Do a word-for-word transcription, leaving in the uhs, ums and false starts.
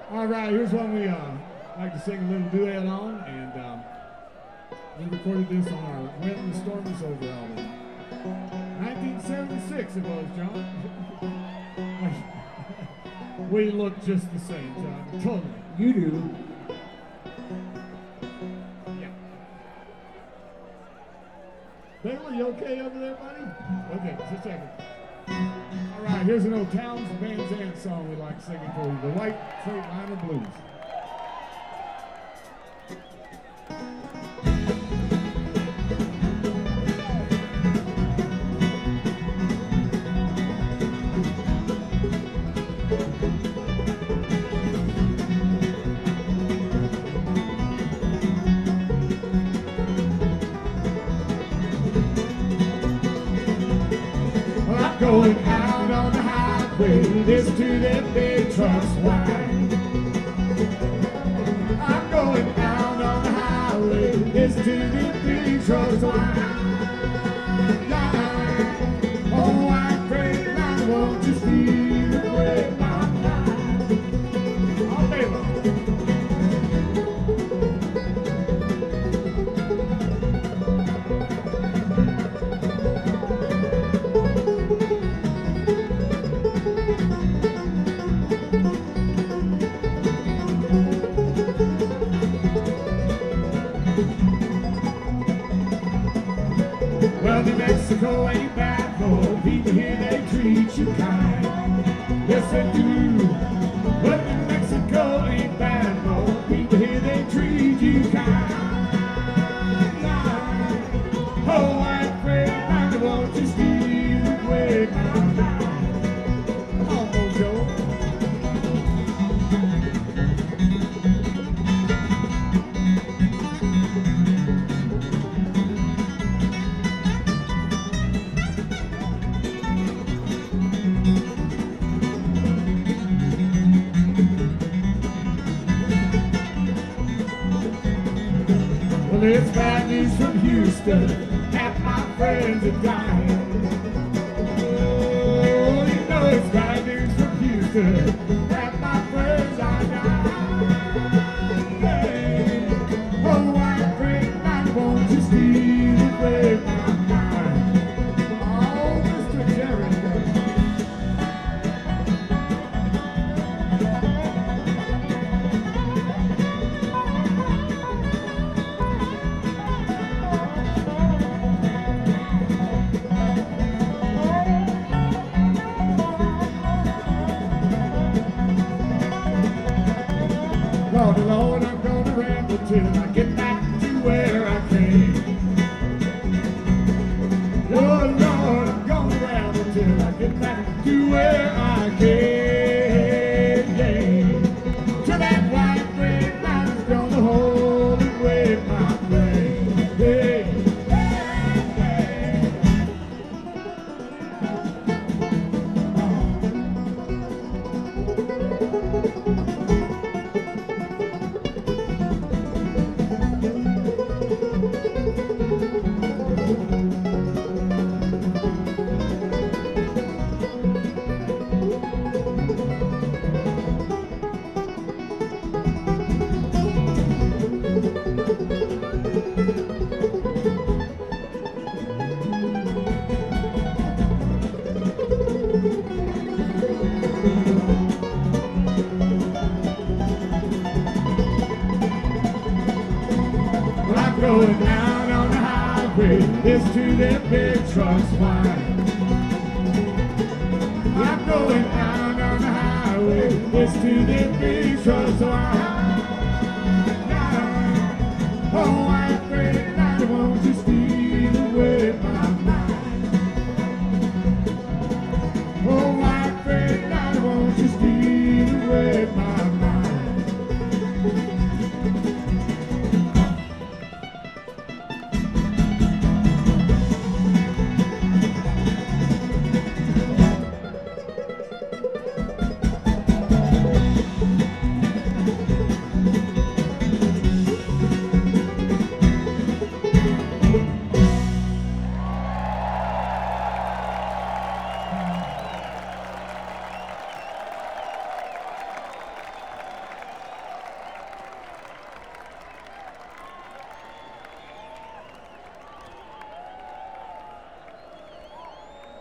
All right, here's one we uh, like to sing a little duet on, and um, we recorded this on our When the Storm Is Over album. nineteen seventy-six it was, John. We look just the same, John. Totally. You do. Yeah. Baylor, you okay over there, buddy? Okay, just a second. All right, here's an old Towns Van Zandt song we like singing for you, The White Freightliner Blues. Going out on the highway, this to them big trucks whine. I'm going out on the highway, this to them big trucks whine. Oh, white Freightliner, won't you steal away my mind? Oh, baby. Well, New Mexico ain't bad, though. People here, they treat you kind. Yes, they do. But New Mexico ain't bad, though. People here, they treat you kind. Oh, white Freightliner, won't you steal away my mind? Come on, Mojo. Well, it's bad news from Houston, half my friends are dying. Oh, you know it's bad news from Houston, half my friends are dying. Hey, oh, white Freightliner, won't you steal away my mind? Oh, Mister Jerry. Lord, Lord, I'm gonna ramble till I get back to where I came. Lord, Lord, I'm gonna ramble till I get back to where I came. Yeah. To that white Freightliner's gonna hold away my brain. Hey, hey, hey. Going out on the highway, this to them big trucks whine. I'm going out on the highway, this to them big trucks whine.